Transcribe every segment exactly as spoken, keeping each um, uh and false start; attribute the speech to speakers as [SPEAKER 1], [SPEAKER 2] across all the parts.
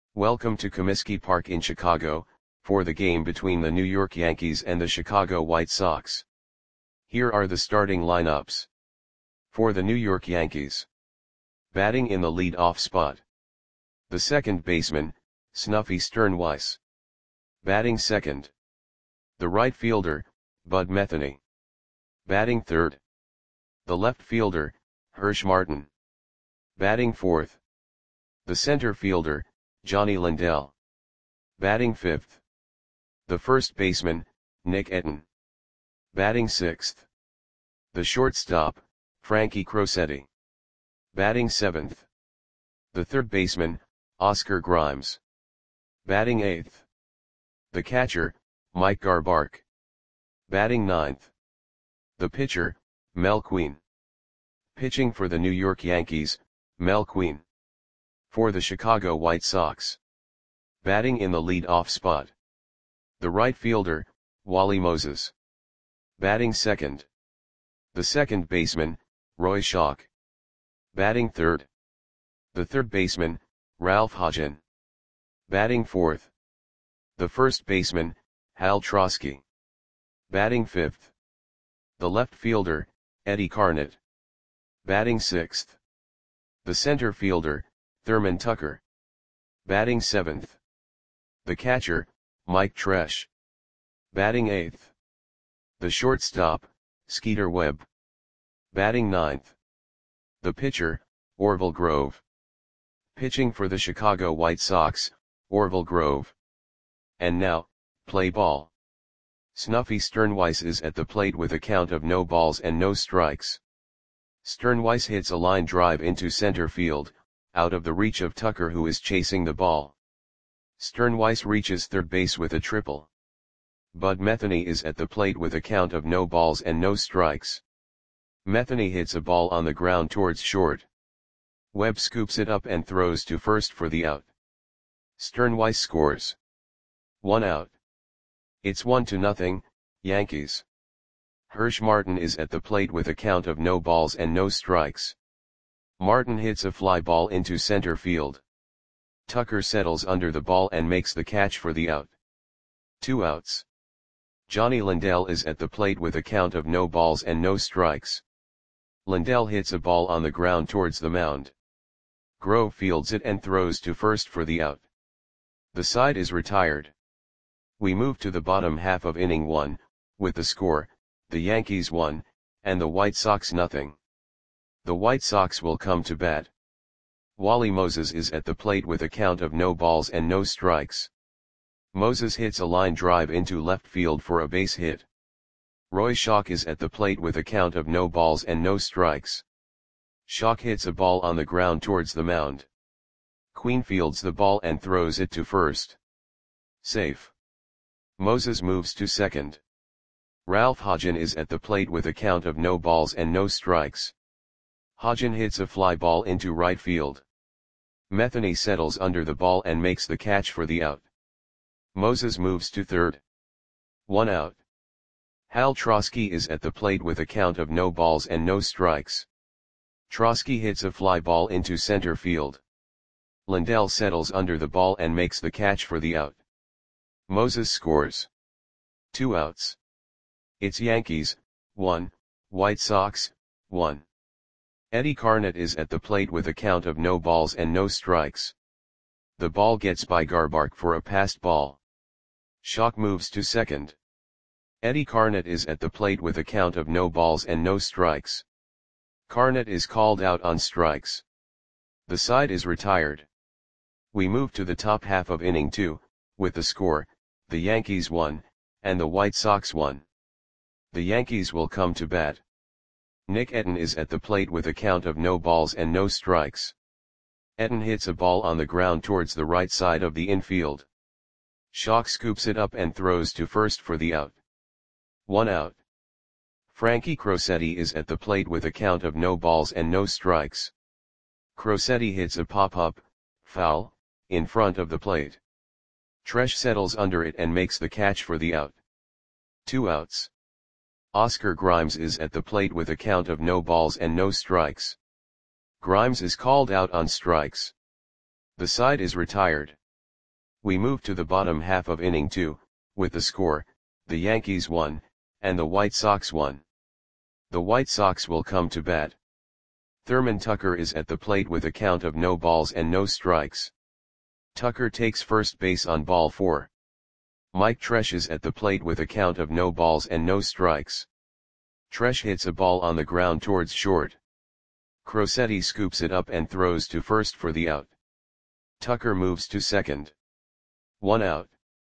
[SPEAKER 1] Welcome to Comiskey Park in Chicago, for the game between the New York Yankees and the Chicago White Sox. Here are the starting lineups. For the New York Yankees. Batting in the lead-off spot. The second baseman, Snuffy Sternweiss. Batting second. The right fielder, Bud Metheny. Batting third. The left fielder, Hirsch Martin. Batting fourth. The center fielder, Johnny Lindell. Batting fifth. The first baseman, Nick Etten. Batting sixth. The shortstop, Frankie Crosetti. Batting seventh. The third baseman, Oscar Grimes. Batting eighth. The catcher, Mike Garbark. Batting ninth. The pitcher, Mel Queen. Pitching for the New York Yankees, Mel Queen. For the Chicago White Sox. Batting in the lead-off spot. The right fielder, Wally Moses. Batting second. The second baseman, Roy Schoch. Batting third. The third baseman, Ralph Hodgen. Batting fourth. The first baseman, Hal Trosky. Batting fifth. The left fielder, Eddie Carnett. Batting sixth. The center fielder, Thurman Tucker. Batting seventh. The catcher, Mike Tresh. Batting eighth. The shortstop, Skeeter Webb. Batting ninth. The pitcher, Orville Grove. Pitching for the Chicago White Sox, Orville Grove. And now, play ball. Snuffy Sternweiss is at the plate with a count of no balls and no strikes. Sternweiss hits a line drive into center field, out of the reach of Tucker, who is chasing the ball. Sternweiss reaches third base with a triple. Bud Metheny is at the plate with a count of no balls and no strikes. Metheny hits a ball on the ground towards short. Webb scoops it up and throws to first for the out. Sternweiss scores. One out. It's one to nothing, Yankees. Hirsch Martin is at the plate with a count of no balls and no strikes. Martin hits a fly ball into center field. Tucker settles under the ball and makes the catch for the out. Two outs. Johnny Lindell is at the plate with a count of no balls and no strikes. Lindell hits a ball on the ground towards the mound. Grove fields it and throws to first for the out. The side is retired. We move to the bottom half of inning one, with the score, the Yankees one, and the White Sox nothing. The White Sox will come to bat. Wally Moses is at the plate with a count of no balls and no strikes. Moses hits a line drive into left field for a base hit. Roy Schoch is at the plate with a count of no balls and no strikes. Schoch hits a ball on the ground towards the mound. Queen fields the ball and throws it to first. Safe. Moses moves to second. Ralph Hodgen is at the plate with a count of no balls and no strikes. Hodgen hits a fly ball into right field. Metheny settles under the ball and makes the catch for the out. Moses moves to third. One out. Hal Trosky is at the plate with a count of no balls and no strikes. Trosky hits a fly ball into center field. Lindell settles under the ball and makes the catch for the out. Moses scores. Two outs. It's Yankees, one, White Sox, one. Eddie Carnett is at the plate with a count of no balls and no strikes. The ball gets by Garbark for a passed ball. Schoch moves to second. Eddie Carnett is at the plate with a count of no balls and no strikes. Carnett is called out on strikes. The side is retired. We move to the top half of inning two, with the score, the Yankees one, and the White Sox one. The Yankees will come to bat. Nick Etten is at the plate with a count of no balls and no strikes. Etten hits a ball on the ground towards the right side of the infield. Schoch scoops it up and throws to first for the out. One out. Frankie Crosetti is at the plate with a count of no balls and no strikes. Crosetti hits a pop-up, foul, in front of the plate. Tresh settles under it and makes the catch for the out. Two outs. Oscar Grimes is at the plate with a count of no balls and no strikes. Grimes is called out on strikes. The side is retired. We move to the bottom half of inning two, with the score, the Yankees won, and the White Sox won. The White Sox will come to bat. Thurman Tucker is at the plate with a count of no balls and no strikes. Tucker takes first base on ball four. Mike Tresh is at the plate with a count of no balls and no strikes. Tresh hits a ball on the ground towards short. Crosetti scoops it up and throws to first for the out. Tucker moves to second. One out.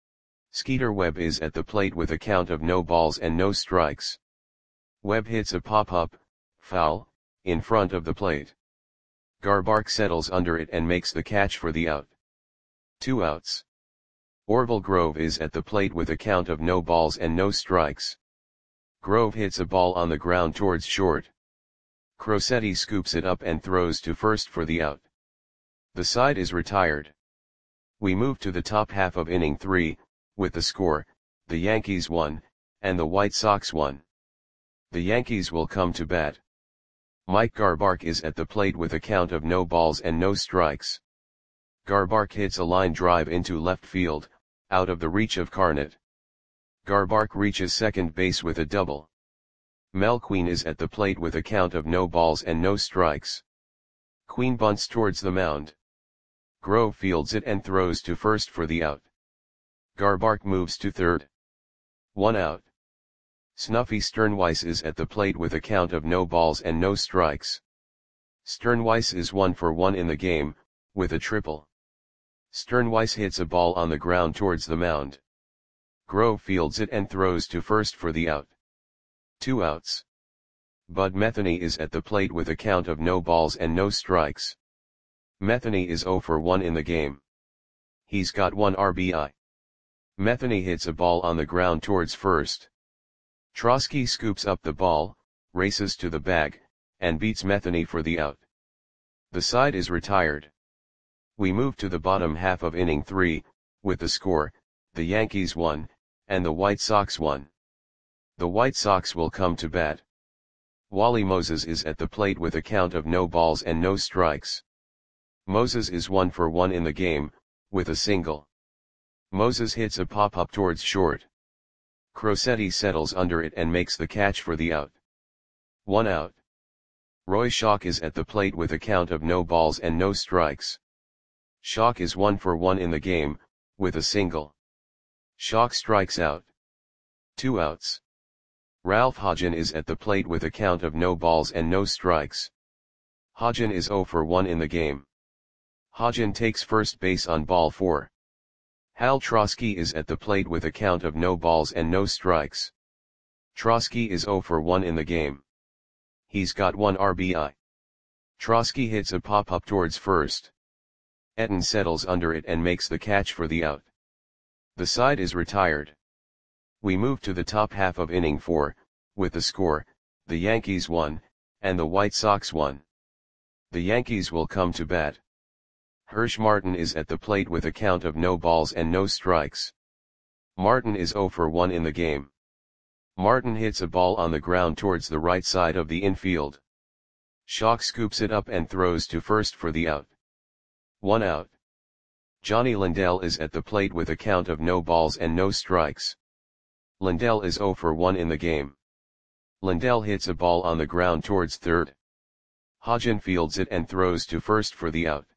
[SPEAKER 1] Skeeter Webb is at the plate with a count of no balls and no strikes. Webb hits a pop-up, foul, in front of the plate. Garbark settles under it and makes the catch for the out. Two outs. Orville Grove is at the plate with a count of no balls and no strikes. Grove hits a ball on the ground towards short. Crosetti scoops it up and throws to first for the out. The side is retired. We move to the top half of inning three, with the score, the Yankees won, and the White Sox won. The Yankees will come to bat. Mike Garbark is at the plate with a count of no balls and no strikes. Garbark hits a line drive into left field, out of the reach of Carnett. Garbark reaches second base with a double. Mel Queen is at the plate with a count of no balls and no strikes. Queen bunts towards the mound. Grove fields it and throws to first for the out. Garbark moves to third. One out. Snuffy Sternweiss is at the plate with a count of no balls and no strikes. Sternweiss is one for one in the game, with a triple. Sternweiss hits a ball on the ground towards the mound. Grove fields it and throws to first for the out. Two outs. Bud Metheny is at the plate with a count of no balls and no strikes. Metheny is oh for one in the game. He's got one R B I. Metheny hits a ball on the ground towards first. Trosky scoops up the ball, races to the bag, and beats Metheny for the out. The side is retired. We move to the bottom half of inning three, with the score, the Yankees won, and the White Sox won. The White Sox will come to bat. Wally Moses is at the plate with a count of no balls and no strikes. Moses is one for one in the game, with a single. Moses hits a pop-up towards short. Crosetti settles under it and makes the catch for the out. One out. Roy Schock is at the plate with a count of no balls and no strikes. Schock is one for one in the game, with a single. Schock strikes out. Two outs. Ralph Hodgen is at the plate with a count of no balls and no strikes. Hodgen is oh for one in the game. Hodgen takes first base on ball four. Hal Trosky is at the plate with a count of no balls and no strikes. Trosky is oh for one in the game. He's got one R B I. Trosky hits a pop-up towards first. Etten settles under it and makes the catch for the out. The side is retired. We move to the top half of inning four, with the score, the Yankees won, and the White Sox won. The Yankees will come to bat. Hirsch Martin is at the plate with a count of no balls and no strikes. Martin is oh for one in the game. Martin hits a ball on the ground towards the right side of the infield. Schock scoops it up and throws to first for the out. One out. Johnny Lindell is at the plate with a count of no balls and no strikes. Lindell is oh for one in the game. Lindell hits a ball on the ground towards third. Hodgen fields it and throws to first for the out.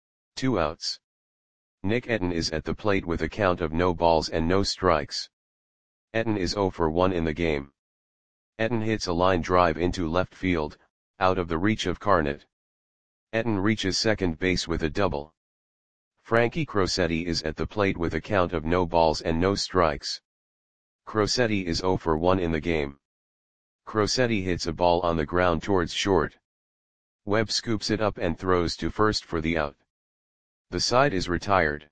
[SPEAKER 1] Two outs. Nick Etten is at the plate with a count of no balls and no strikes. Etten is oh for one in the game. Etten hits a line drive into left field, out of the reach of Carnett. Etten reaches second base with a double. Frankie Crosetti is at the plate with a count of no balls and no strikes. Crosetti is oh for one in the game. Crosetti hits a ball on the ground towards short. Webb scoops it up and throws to first for the out. The side is retired.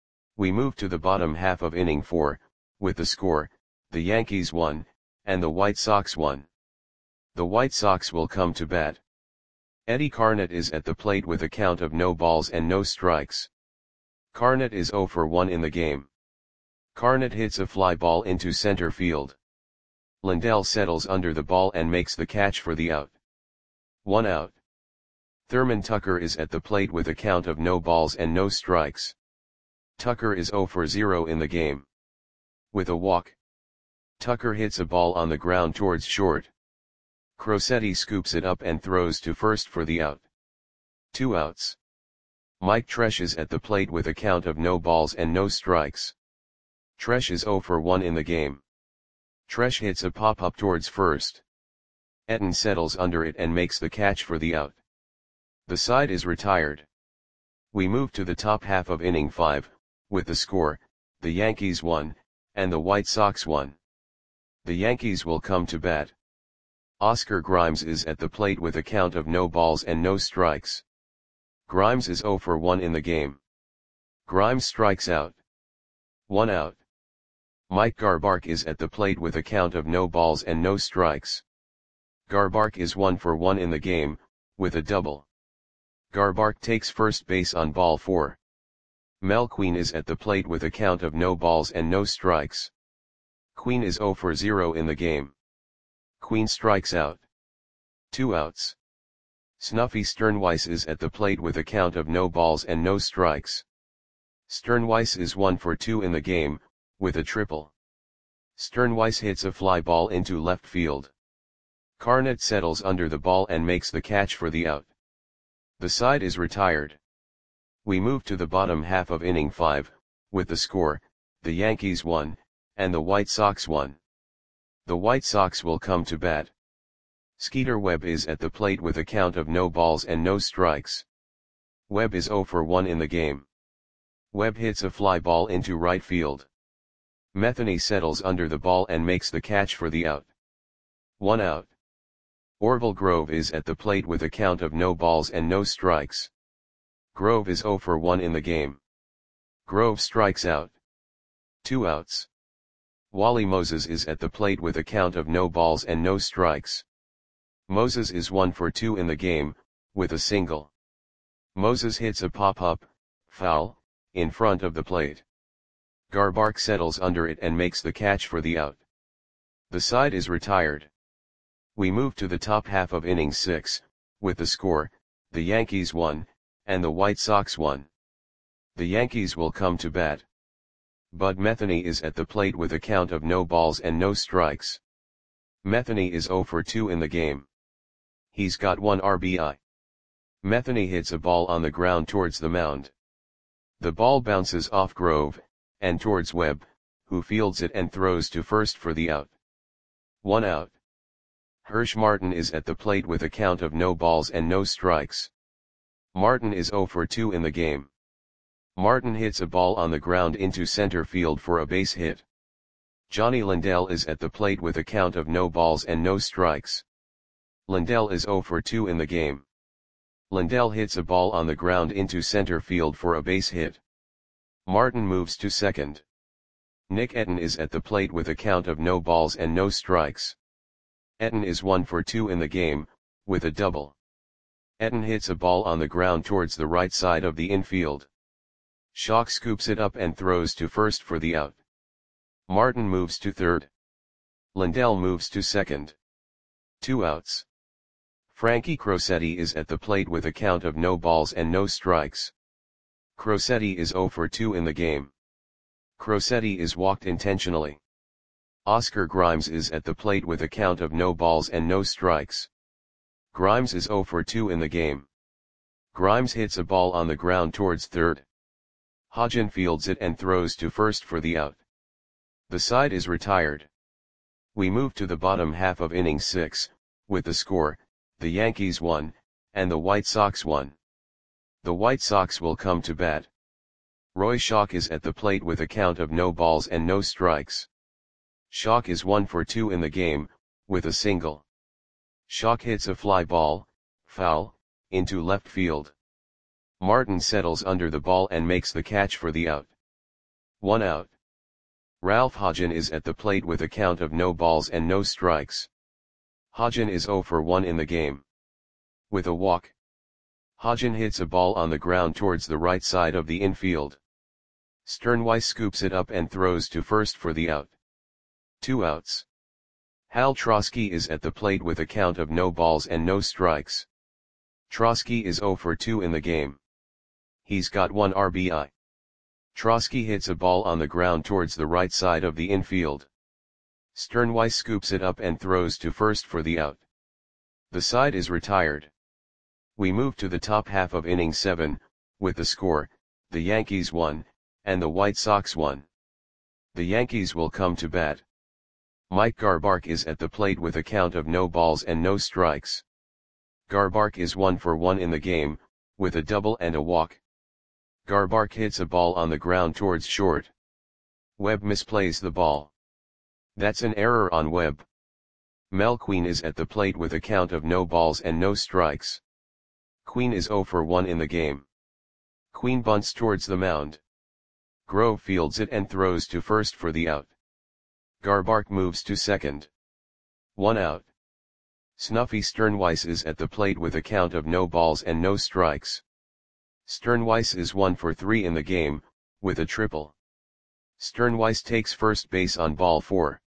[SPEAKER 1] We move to the bottom half of inning four, with the score, the Yankees won, and the White Sox won. The White Sox will come to bat. Eddie Carnett is at the plate with a count of no balls and no strikes. Carnett is oh for one in the game. Carnett hits a fly ball into center field. Lindell settles under the ball and makes the catch for the out. One out. Thurman Tucker is at the plate with a count of no balls and no strikes. Tucker is zero for zero in the game. With a walk, Tucker hits a ball on the ground towards short. Crosetti scoops it up and throws to first for the out. Two outs. Mike Tresh is at the plate with a count of no balls and no strikes. Tresh is zero for one in the game. Tresh hits a pop-up towards first. Etten settles under it and makes the catch for the out. The side is retired. We move to the top half of inning five, with the score, the Yankees won, and the White Sox won. The Yankees will come to bat. Oscar Grimes is at the plate with a count of no balls and no strikes. Grimes is zero for one in the game. Grimes strikes out. One out. Mike Garbark is at the plate with a count of no balls and no strikes. Garbark is one for one in the game, with a double. Garbark takes first base on ball four. Mel Queen is at the plate with a count of no balls and no strikes. Queen is zero for zero in the game. Queen strikes out. Two outs. Snuffy Sternweiss is at the plate with a count of no balls and no strikes. Sternweiss is one for two in the game, with a triple. Sternweiss hits a fly ball into left field. Carnett settles under the ball and makes the catch for the out. The side is retired. We move to the bottom half of inning five, with the score, the Yankees won, and the White Sox won. The White Sox will come to bat. Skeeter Webb is at the plate with a count of no balls and no strikes. Webb is zero for one in the game. Webb hits a fly ball into right field. Metheny settles under the ball and makes the catch for the out. One out. Orville Grove is at the plate with a count of no balls and no strikes. Grove is zero for one in the game. Grove strikes out. Two outs. Wally Moses is at the plate with a count of no balls and no strikes. Moses is one for two in the game, with a single. Moses hits a pop-up, foul, in front of the plate. Garbark settles under it and makes the catch for the out. The side is retired. We move to the top half of inning six, with the score, the Yankees won, and the White Sox won. The Yankees will come to bat. Bud Metheny is at the plate with a count of no balls and no strikes. Metheny is zero for two in the game. He's got one R B I. Metheny hits a ball on the ground towards the mound. The ball bounces off Grove, and towards Webb, who fields it and throws to first for the out. One out. Hirsch Martin is at the plate with a count of no balls and no strikes. Martin is zero for two in the game. Martin hits a ball on the ground into center field for a base hit. Johnny Lindell is at the plate with a count of no balls and no strikes. Lindell is zero for two in the game. Lindell hits a ball on the ground into center field for a base hit. Martin moves to second. Nick Etten is at the plate with a count of no balls and no strikes. Etten is one for two in the game, with a double. Etten hits a ball on the ground towards the right side of the infield. Schock scoops it up and throws to first for the out. Martin moves to third. Lindell moves to second. Two outs. Frankie Crosetti is at the plate with a count of no balls and no strikes. Crosetti is zero for two in the game. Crosetti is walked intentionally. Oscar Grimes is at the plate with a count of no balls and no strikes. Grimes is zero for two in the game. Grimes hits a ball on the ground towards third. Hodgen fields it and throws to first for the out. The side is retired. We move to the bottom half of inning six, with the score, the Yankees won, and the White Sox won. The White Sox will come to bat. Roy Schock is at the plate with a count of no balls and no strikes. Schock is one for two in the game, with a single. Schock hits a fly ball, foul, into left field. Martin settles under the ball and makes the catch for the out. One out. Ralph Hodgen is at the plate with a count of no balls and no strikes. Hodgen is zero for one in the game. With a walk, Hodgen hits a ball on the ground towards the right side of the infield. Sternweiss scoops it up and throws to first for the out. Two outs. Hal Trosky is at the plate with a count of no balls and no strikes. Trosky is zero for two in the game. He's got one R B I. Trotsky hits a ball on the ground towards the right side of the infield. Sternweiss scoops it up and throws to first for the out. The side is retired. We move to the top half of inning seven, with the score, the Yankees won, and the White Sox won. The Yankees will come to bat. Mike Garbark is at the plate with a count of no balls and no strikes. Garbark is one for one in the game, with a double and a walk. Garbark hits a ball on the ground towards short. Webb misplays the ball. That's an error on Webb. Mel Queen is at the plate with a count of no balls and no strikes. Queen is zero for one in the game. Queen bunts towards the mound. Grove fields it and throws to first for the out. Garbark moves to second. One out. Snuffy Sternweiss is at the plate with a count of no balls and no strikes. Sternweiss is one for three in the game, with a triple. Sternweiss takes first base on ball four.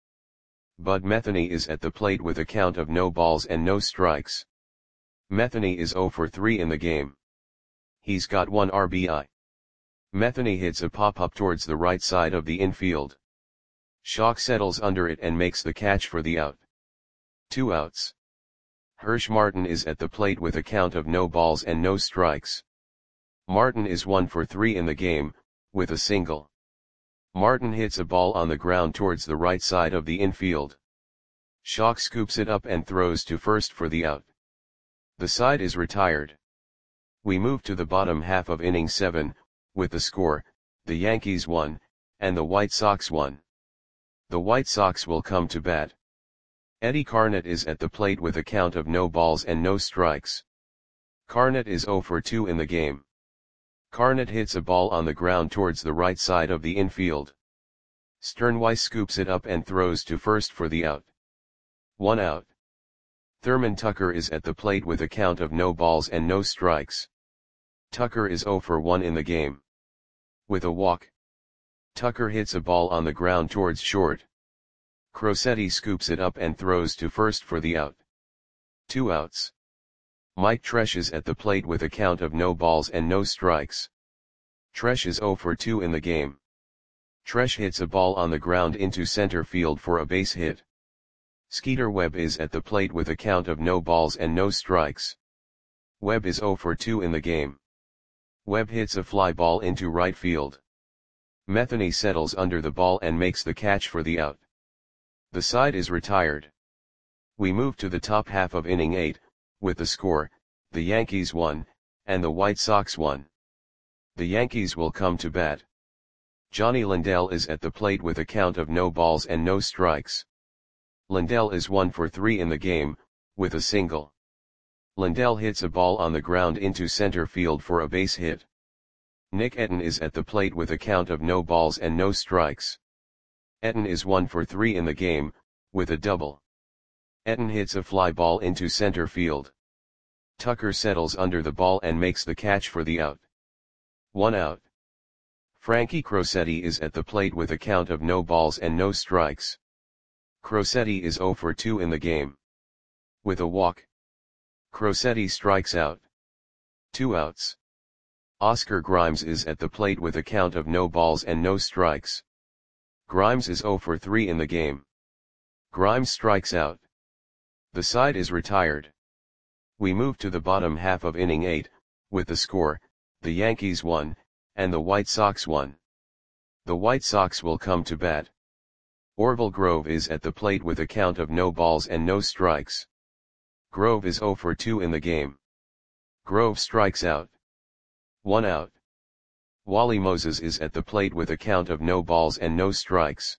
[SPEAKER 1] Bud Metheny is at the plate with a count of no balls and no strikes. Metheny is zero for three in the game. He's got one R B I. Metheny hits a pop-up towards the right side of the infield. Schock settles under it and makes the catch for the out. Two outs. Hirsch Martin is at the plate with a count of no balls and no strikes. Martin is one for three in the game, with a single. Martin hits a ball on the ground towards the right side of the infield. Schock scoops it up and throws to first for the out. The side is retired. We move to the bottom half of inning seven, with the score, the Yankees won, and the White Sox won. The White Sox will come to bat. Eddie Carnett is at the plate with a count of no balls and no strikes. Carnett is zero for two in the game. Carnett hits a ball on the ground towards the right side of the infield. Sternweiss scoops it up and throws to first for the out. One out. Thurman Tucker is at the plate with a count of no balls and no strikes. Tucker is zero for one in the game. With a walk. Tucker hits a ball on the ground towards short. Crosetti scoops it up and throws to first for the out. Two outs. Mike Tresh is at the plate with a count of no balls and no strikes. Tresh is zero for two in the game. Tresh hits a ball on the ground into center field for a base hit. Skeeter Webb is at the plate with a count of no balls and no strikes. Webb is zero for two in the game. Webb hits a fly ball into right field. Metheny settles under the ball and makes the catch for the out. The side is retired. We move to the top half of inning eight, with the score, the Yankees won, and the White Sox won. The Yankees will come to bat. Johnny Lindell is at the plate with a count of no balls and no strikes. Lindell is one for three in the game, with a single. Lindell hits a ball on the ground into center field for a base hit. Nick Etten is at the plate with a count of no balls and no strikes. Etten is one for three in the game, with a double. Etten hits a fly ball into center field. Tucker settles under the ball and makes the catch for the out. One out. Frankie Crosetti is at the plate with a count of no balls and no strikes. Crosetti is zero for two in the game. With a walk. Crosetti strikes out. Two outs. Oscar Grimes is at the plate with a count of no balls and no strikes. Grimes is zero for three in the game. Grimes strikes out. The side is retired. We move to the bottom half of inning eight, with the score, the Yankees won, and the White Sox won. The White Sox will come to bat. Orville Grove is at the plate with a count of no balls and no strikes. Grove is zero for two in the game. Grove strikes out. One out. Wally Moses is at the plate with a count of no balls and no strikes.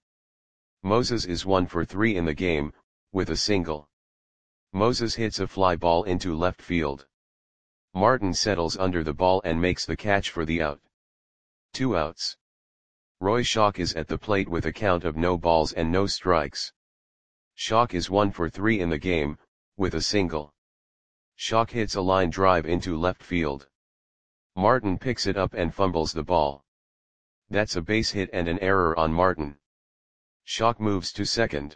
[SPEAKER 1] Moses is one for three in the game, with a single. Moses hits a fly ball into left field. Martin settles under the ball and makes the catch for the out. Two outs. Roy Schock is at the plate with a count of no balls and no strikes. Schock is one for three in the game, with a single. Schock hits a line drive into left field. Martin picks it up and fumbles the ball. That's a base hit and an error on Martin. Schock moves to second.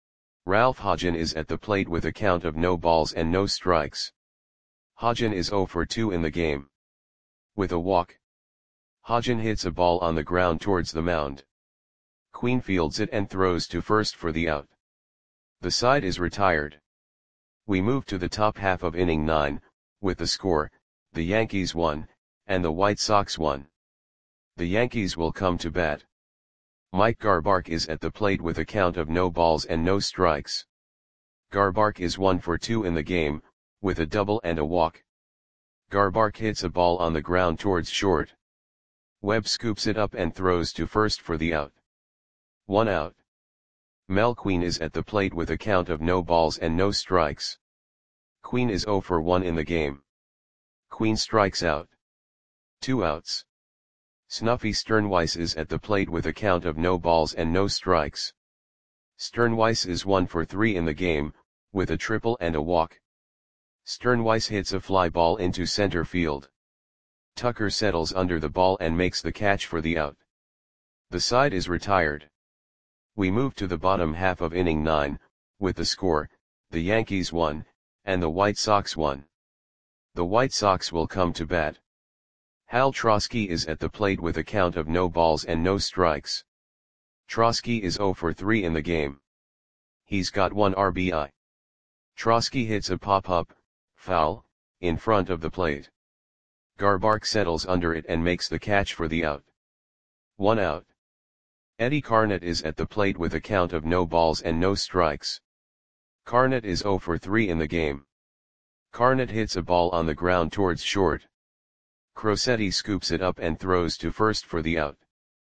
[SPEAKER 1] Ralph Hodgen is at the plate with a count of no balls and no strikes. Hodgen is zero for two in the game. With a walk. Hodgen hits a ball on the ground towards the mound. Queen fields it and throws to first for the out. The side is retired. We move to the top half of inning nine, with the score, the Yankees won, and the White Sox won. The Yankees will come to bat. Mike Garbark is at the plate with a count of no balls and no strikes. Garbark is one for two in the game, with a double and a walk. Garbark hits a ball on the ground towards short. Webb scoops it up and throws to first for the out. One out. Mel Queen is at the plate with a count of no balls and no strikes. Queen is zero for one in the game. Queen strikes out. Two outs. Snuffy Sternweiss is at the plate with a count of no balls and no strikes. Sternweiss is one for three in the game, with a triple and a walk. Sternweiss hits a fly ball into center field. Tucker settles under the ball and makes the catch for the out. The side is retired. We move to the bottom half of inning nine, with the score, the Yankees won, and the White Sox won. The White Sox will come to bat. Hal Trosky is at the plate with a count of no balls and no strikes. Trosky is zero for three in the game. He's got one R B I. Trosky hits a pop-up, foul, in front of the plate. Garbark settles under it and makes the catch for the out. One out. Eddie Carnett is at the plate with a count of no balls and no strikes. Carnett is zero for three in the game. Carnett hits a ball on the ground towards short. Crosetti scoops it up and throws to first for the out.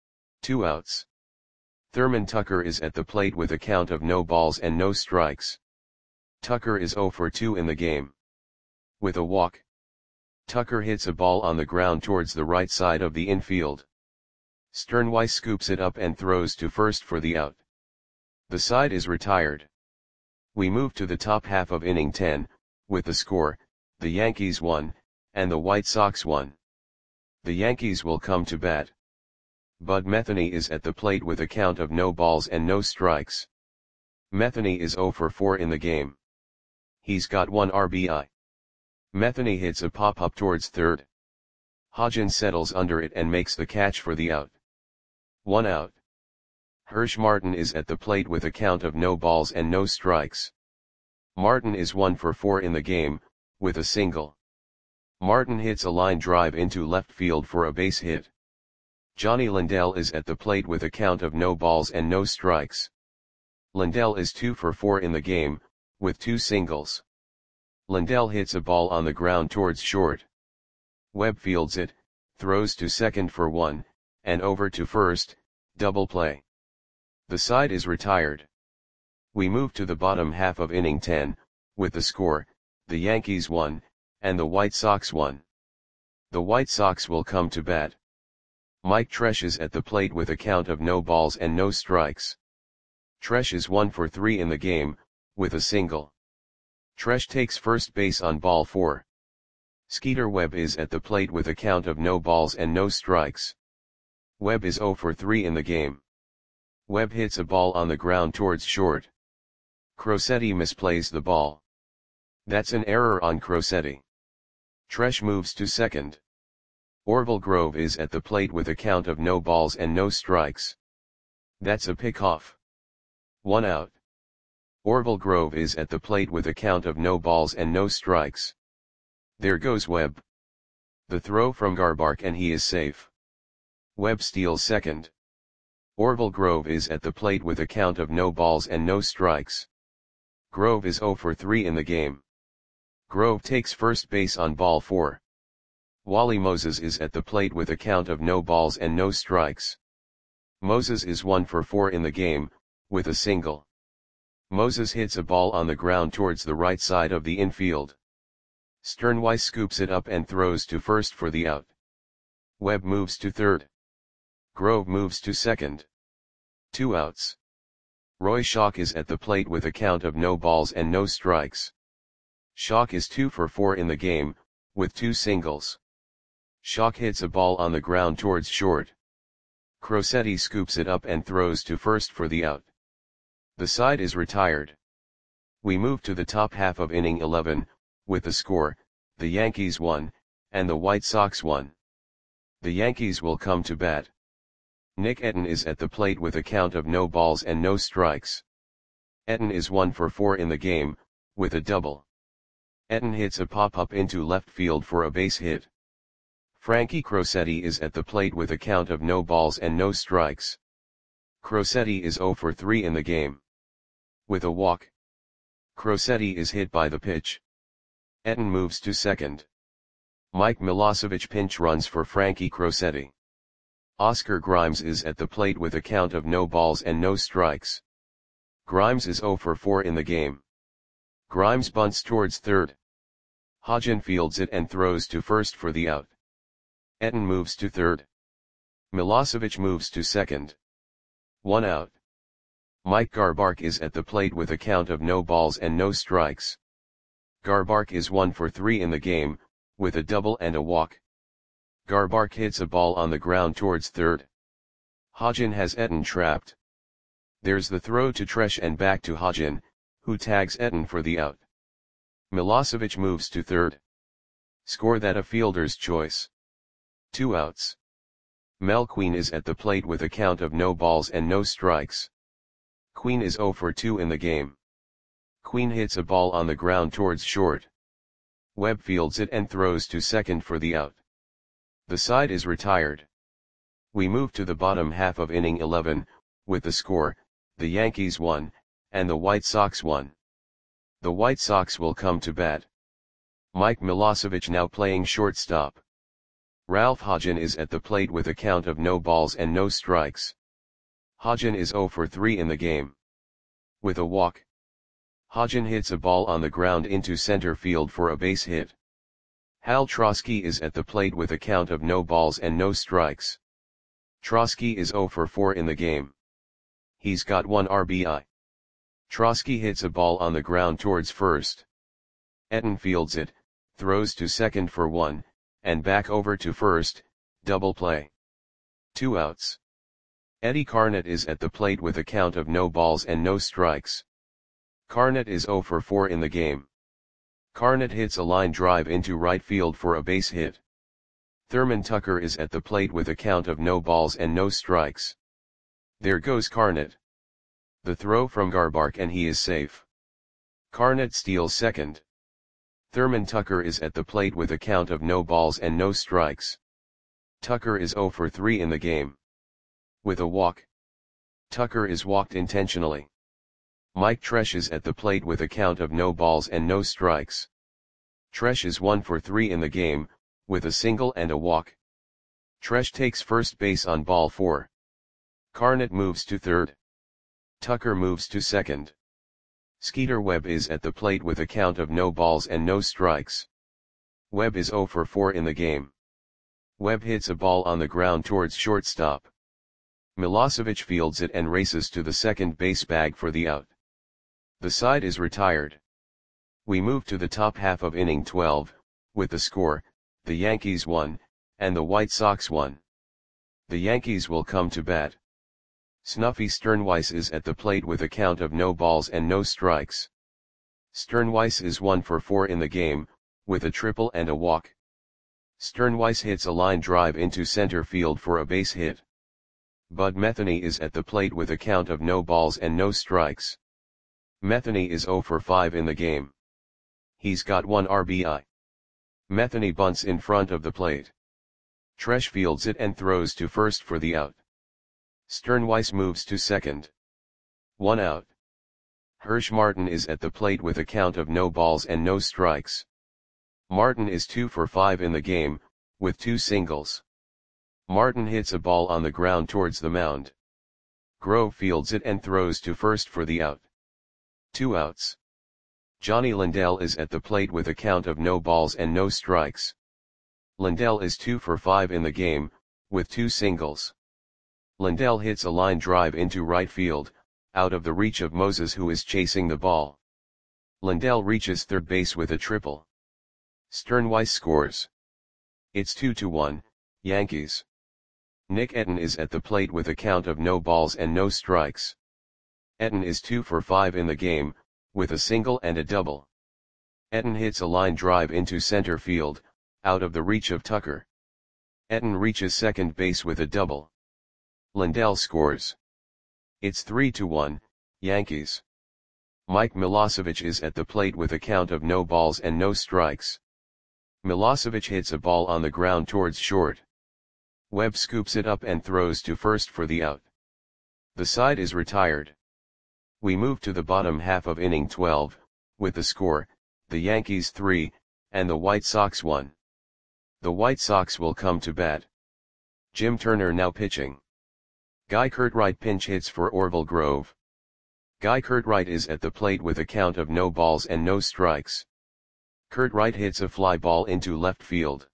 [SPEAKER 1] Two outs. Thurman Tucker is at the plate with a count of no balls and no strikes. Tucker is zero for two in the game. With a walk. Tucker hits a ball on the ground towards the right side of the infield. Sternweiss scoops it up and throws to first for the out. The side is retired. We move to the top half of inning ten, with the score, the Yankees won, and the White Sox won. The Yankees will come to bat. Bud Metheny is at the plate with a count of no balls and no strikes. Metheny is zero for four in the game. He's got one R B I. Metheny hits a pop-up towards third. Hodgen settles under it and makes the catch for the out. One out. Hirsch Martin is at the plate with a count of no balls and no strikes. Martin is one for four in the game, with a single. Martin hits a line drive into left field for a base hit. Johnny Lindell is at the plate with a count of no balls and no strikes. Lindell is two for four in the game, with two singles. Lindell hits a ball on the ground towards short. Webb fields it, throws to second for one, and over to first, double play. The side is retired. We move to the bottom half of inning ten, with the score, the Yankees won, and the White Sox won. The White Sox will come to bat. Mike Tresh is at the plate with a count of no balls and no strikes. Tresh is one for three in the game, with a single. Tresh takes first base on ball four. Skeeter Webb is at the plate with a count of no balls and no strikes. Webb is zero for three in the game. Webb hits a ball on the ground towards short. Crosetti misplays the ball. That's an error on Crosetti. Tresh moves to second. Orville Grove is at the plate with a count of no balls and no strikes. That's a pickoff. One out. Orville Grove is at the plate with a count of no balls and no strikes. There goes Webb. The throw from Garbark and he is safe. Webb steals second. Orville Grove is at the plate with a count of no balls and no strikes. Grove is zero for three in the game. Grove takes first base on ball four. Wally Moses is at the plate with a count of no balls and no strikes. Moses is one for four in the game, with a single. Moses hits a ball on the ground towards the right side of the infield. Sternweiss scoops it up and throws to first for the out. Webb moves to third. Grove moves to second. Two outs. Roy Schock is at the plate with a count of no balls and no strikes. Schock is two for four in the game, with two singles. Schock hits a ball on the ground towards short. Crosetti scoops it up and throws to first for the out. The side is retired. We move to the top half of inning eleven, with the score, the Yankees won, and the White Sox won. The Yankees will come to bat. Nick Etten is at the plate with a count of no balls and no strikes. Etten is one for four in the game, with a double. Etten hits a pop-up into left field for a base hit. Frankie Crosetti is at the plate with a count of no balls and no strikes. Crosetti is zero for three in the game. With a walk. Crosetti is hit by the pitch. Etten moves to second. Mike Milosevic pinch runs for Frankie Crosetti. Oscar Grimes is at the plate with a count of no balls and no strikes. Grimes is zero for four in the game. Grimes bunts towards third. Hodgin fields it and throws to first for the out. Etten moves to third. Milosevic moves to second. One out. Mike Garbark is at the plate with a count of no balls and no strikes. Garbark is one for three in the game, with a double and a walk. Garbark hits a ball on the ground towards third. Hodgin has Etten trapped. There's the throw to Tresh and back to Hodgin, who tags Etten for the out. Milosevic moves to third. Score that a fielder's choice. Two outs. Mel Queen is at the plate with a count of no balls and no strikes. Queen is zero for two in the game. Queen hits a ball on the ground towards short. Webb fields it and throws to second for the out. The side is retired. We move to the bottom half of inning eleven, with the score, the Yankees won, and the White Sox won. The White Sox will come to bat. Mike Milosevic now playing shortstop. Ralph Hodgin is at the plate with a count of no balls and no strikes. Hodgin is zero for three in the game. With a walk. Hodgin hits a ball on the ground into center field for a base hit. Hal Trosky is at the plate with a count of no balls and no strikes. Trosky is zero for four in the game. He's got one R B I. Trosky hits a ball on the ground towards first. Etten fields it, throws to second for one, and back over to first, double play. Two outs. Eddie Carnett is at the plate with a count of no balls and no strikes. Carnett is zero for four in the game. Carnett hits a line drive into right field for a base hit. Thurman Tucker is at the plate with a count of no balls and no strikes. There goes Carnett. The throw from Garbark and he is safe. Carnett steals second. Thurman Tucker is at the plate with a count of no balls and no strikes. Tucker is zero for three in the game. With a walk. Tucker is walked intentionally. Mike Tresh is at the plate with a count of no balls and no strikes. Tresh is one for three in the game, with a single and a walk. Tresh takes first base on ball four. Carnett moves to third. Tucker moves to second. Skeeter Webb is at the plate with a count of no balls and no strikes. Webb is zero for four in the game. Webb hits a ball on the ground towards shortstop. Milosevic fields it and races to the second base bag for the out. The side is retired. We move to the top half of inning twelve, with the score, the Yankees won, and the White Sox won. The Yankees will come to bat. Snuffy Sternweiss is at the plate with a count of no balls and no strikes. Sternweiss is one for four in the game, with a triple and a walk. Sternweiss hits a line drive into center field for a base hit. Bud Metheny is at the plate with a count of no balls and no strikes. Metheny is zero for five in the game. He's got one R B I. Metheny bunts in front of the plate. Tresh fields it and throws to first for the out. Sternweiss moves to second. One out. Hirsch Martin is at the plate with a count of no balls and no strikes. Martin is two for five in the game, with two singles. Martin hits a ball on the ground towards the mound. Grove fields it and throws to first for the out. Two outs. Johnny Lindell is at the plate with a count of no balls and no strikes. Lindell is two for five in the game, with two singles. Lindell hits a line drive into right field, out of the reach of Moses who is chasing the ball. Lindell reaches third base with a triple. Sternweiss scores. It's two to one, Yankees. Nick Etten is at the plate with a count of no balls and no strikes. Etten is two for five in the game, with a single and a double. Etten hits a line drive into center field, out of the reach of Tucker. Etten reaches second base with a double. Lindell scores. It's three to one, Yankees. Mike Milosevic is at the plate with a count of no balls and no strikes. Milosevic hits a ball on the ground towards short. Webb scoops it up and throws to first for the out. The side is retired. We move to the bottom half of inning twelve, with the score, the Yankees three, and the White Sox one. The White Sox will come to bat. Jim Turner now pitching. Guy Curtright pinch hits for Orville Grove. Guy Curtright is at the plate with a count of no balls and no strikes. Curtright hits a fly ball into left field.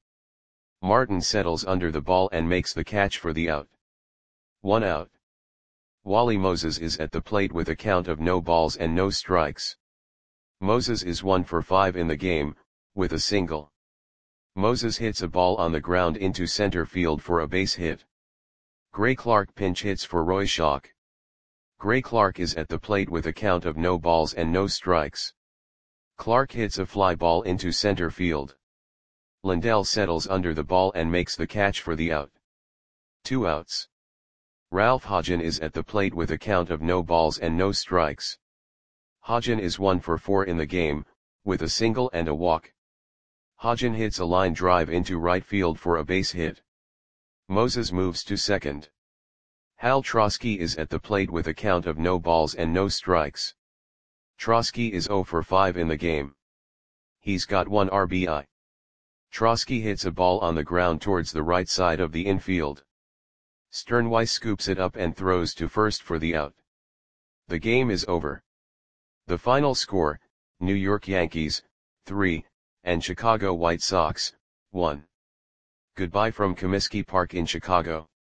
[SPEAKER 1] Martin settles under the ball and makes the catch for the out. One out. Wally Moses is at the plate with a count of no balls and no strikes. Moses is one for five in the game, with a single. Moses hits a ball on the ground into center field for a base hit. Gray Clark pinch hits for Roy Schock. Gray Clark is at the plate with a count of no balls and no strikes. Clark hits a fly ball into center field. Lindell settles under the ball and makes the catch for the out. Two outs. Ralph Hodgen is at the plate with a count of no balls and no strikes. Hodgen is one for four in the game, with a single and a walk. Hodgen hits a line drive into right field for a base hit. Moses moves to second. Hal Trosky is at the plate with a count of no balls and no strikes. Trosky is zero for five in the game. He's got one R B I. Trosky hits a ball on the ground towards the right side of the infield. Sternweiss scoops it up and throws to first for the out. The game is over. The final score, New York Yankees, three, and Chicago White Sox, one. Goodbye from Comiskey Park in Chicago.